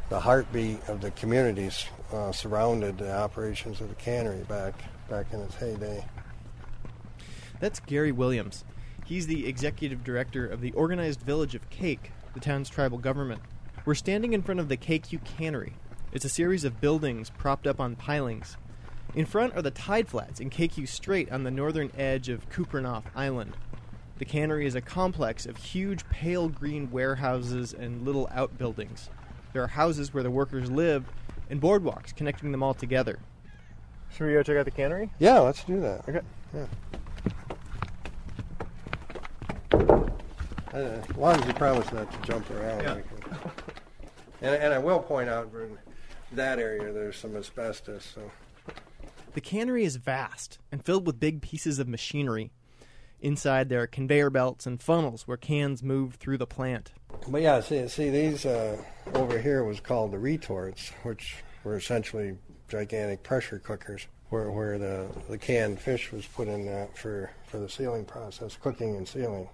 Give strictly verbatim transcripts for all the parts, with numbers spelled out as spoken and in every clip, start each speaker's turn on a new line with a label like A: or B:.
A: the heartbeat of the communities uh, surrounded the operations of the cannery back back in its heyday.
B: That's Gary Williams. He's the executive director of the Organized Village of Cake, the town's tribal government. We're standing in front of the K Q Cannery. It's a series of buildings propped up on pilings. In front are the tide flats in K Q Strait on the northern edge of Kupreanof Island. The cannery is a complex of huge pale green warehouses and little outbuildings. There are houses where the workers live and boardwalks connecting them all together. Should we go check out the cannery?
A: Yeah, let's do that.
B: Okay.
A: Yeah. Uh, as long as you promise not to jump around.
B: Yeah.
A: We can. And, and I will point out, in that area there's some asbestos. So
B: the cannery is vast and filled with big pieces of machinery. Inside there are conveyor belts and funnels where cans move through the plant.
A: But yeah, see, see these uh, over here was called the retorts, which were essentially gigantic pressure cookers, where where the, the canned fish was put in that for, for the sealing process, cooking and sealing.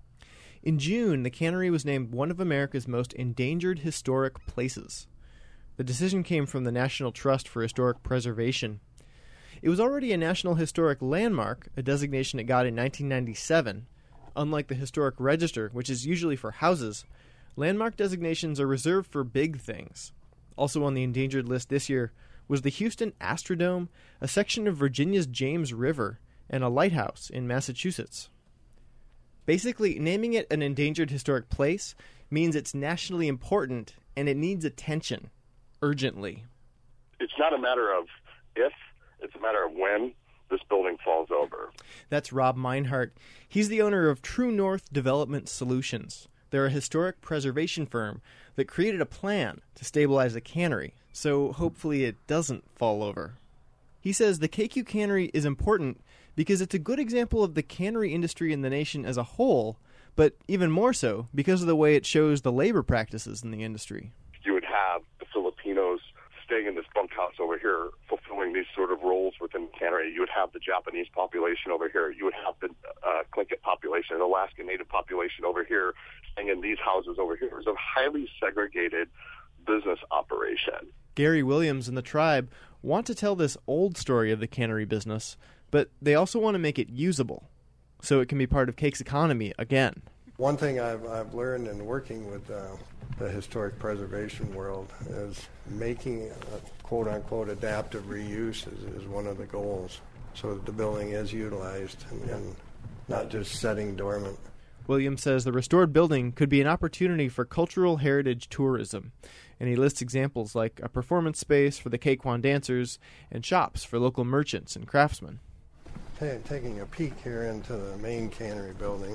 B: In June, the cannery was named one of America's most endangered historic places. The decision came from the National Trust for Historic Preservation. It was already a National Historic Landmark, a designation it got in nineteen ninety-seven. Unlike the Historic Register, which is usually for houses, landmark designations are reserved for big things. Also on the endangered list this year was the Houston Astrodome, a section of Virginia's James River, and a lighthouse in Massachusetts. Basically, naming it an endangered historic place means it's nationally important and it needs attention, urgently.
C: It's not a matter of if, it's a matter of when this building falls over.
B: That's Rob Meinhardt. He's the owner of True North Development Solutions. They're a historic preservation firm that created a plan to stabilize the cannery, so hopefully it doesn't fall over. He says the K Q Cannery is important because it's a good example of the cannery industry in the nation as a whole, but even more so because of the way it shows the labor practices in the industry.
C: You would have the Filipinos staying in this bunkhouse over here, fulfilling these sort of roles within the cannery. You would have the Japanese population over here. You would have the uh, Tlingit population, the Alaska Native population over here, staying in these houses over here. It was a highly segregated business operation.
B: Gary Williams and the tribe want to tell this old story of the cannery business, but they also want to make it usable, so it can be part of Cake's economy again.
A: One thing I've, I've learned in working with uh, the historic preservation world is making a quote-unquote adaptive reuse is, is one of the goals, so that the building is utilized and, and not just sitting dormant.
B: Williams says the restored building could be an opportunity for cultural heritage tourism, and he lists examples like a performance space for the Cakewan dancers and shops for local merchants and craftsmen.
A: Taking a peek here into the main cannery building,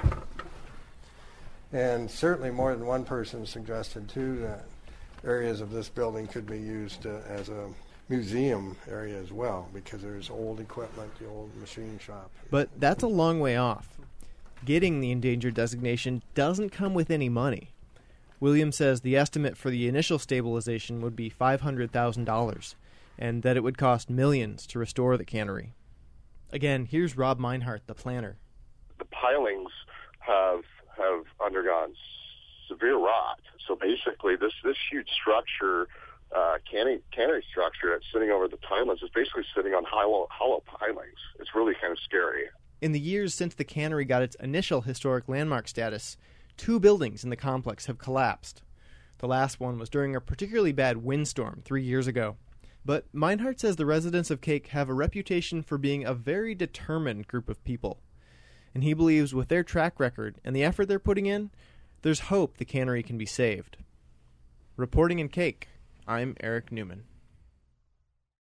A: and certainly more than one person suggested too that areas of this building could be used uh, as a museum area as well, because there's old equipment, the old machine shop.
B: But that's a long way off. Getting the endangered designation doesn't come with any money. Williams says the estimate for the initial stabilization would be five hundred thousand dollars, and that it would cost millions to restore the cannery. Again, here's Rob Meinhardt, the planner.
C: The pilings have have undergone severe rot. So basically, this, this huge structure, uh, cannery, cannery structure that's sitting over the timelines is basically sitting on hollow, hollow pilings. It's really kind of scary.
B: In the years since the cannery got its initial historic landmark status, two buildings in the complex have collapsed. The last one was during a particularly bad windstorm three years ago. But Meinhardt says the residents of Cake have a reputation for being a very determined group of people. And he believes with their track record and the effort they're putting in, there's hope the cannery can be saved. Reporting in Cake, I'm Eric Newman.